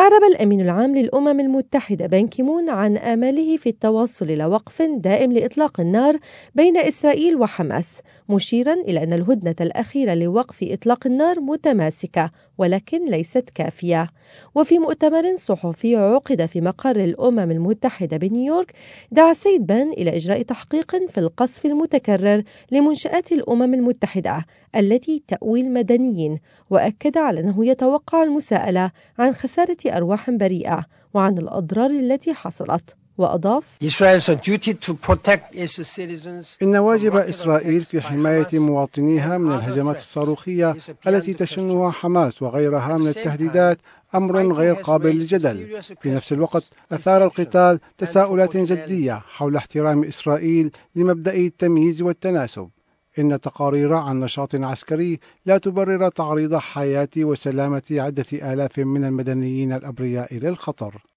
أعرب الأمين العام للأمم المتحدة بان كيمون عن آماله في التوصل إلى وقف دائم لإطلاق النار بين إسرائيل وحماس، مشيرا إلى أن الهدنة الأخيرة لوقف إطلاق النار متماسكة ولكن ليست كافية. وفي مؤتمر صحفي عقد في مقر الأمم المتحدة بنيويورك، دعا السيد بان إلى إجراء تحقيق في القصف المتكرر لمنشآت الأمم المتحدة التي تأوي المدنيين، وأكد على أنه يتوقع المساءلة عن خسارة أرواح بريئة وعن الأضرار التي حصلت. وأضاف: إن واجب إسرائيل في حماية مواطنيها من الهجمات الصاروخية التي تشنها حماس وغيرها من التهديدات أمر غير قابل للجدل. في نفس الوقت أثار القتال تساؤلات جدية حول احترام إسرائيل لمبدأ التمييز والتناسب. إن تقارير عن نشاط عسكري لا تبرر تعريض حياة وسلامة عدة آلاف من المدنيين الأبرياء للخطر.